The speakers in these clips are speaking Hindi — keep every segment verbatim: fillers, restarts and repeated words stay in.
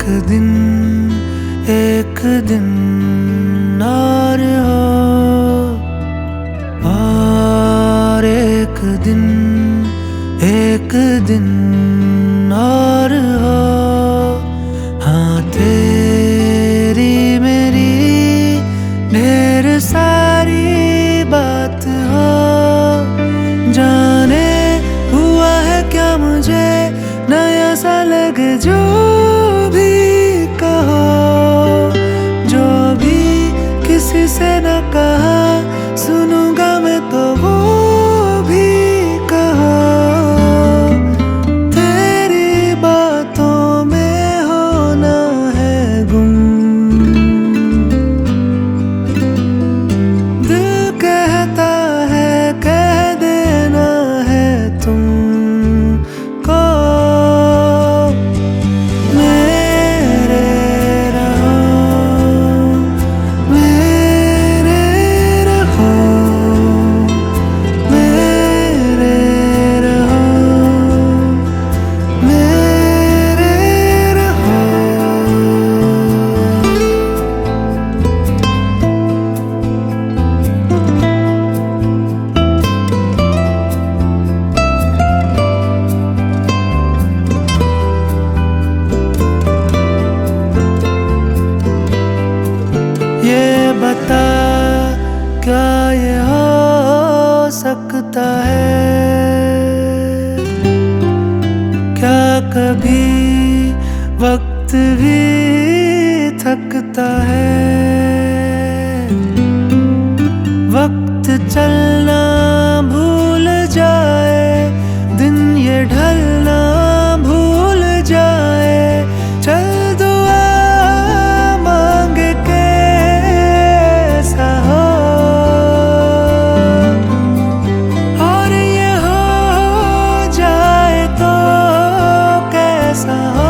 दिन एक दिन और हो, और एक दिन एक दिन और हो। हाँ तेरी मेरी ढेर सारी बात हो, जाने हुआ है क्या मुझे नया सा लगे जो भी कहो, जो भी किसी से न कहा सुनूंगा मैं तो वो भी कहो। तेरी बातों में होना है गुम, दिल कहता है कह देना है तुमको। ये बता क्या ये हो सकता है, क्या कभी वक्त भी थकता है। वक्त चलना भूल जाए, दिन ये ढलना भूल जाए, चल दुआ मांग के ऐसा हो, और ये हो जाए तो कैसा हो।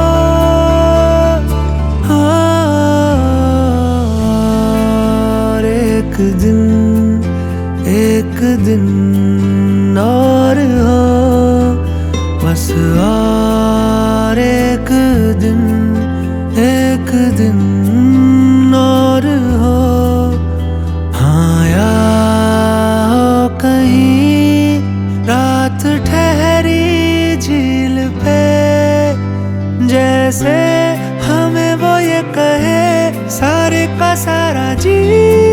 और एक दिन एक दिन और हो, बस और एक दिन एक दिन और हो। हाँ या हो कहीं रात ठहरी झील पे, जैसे हमें वो ये कहे सारे का सारा जी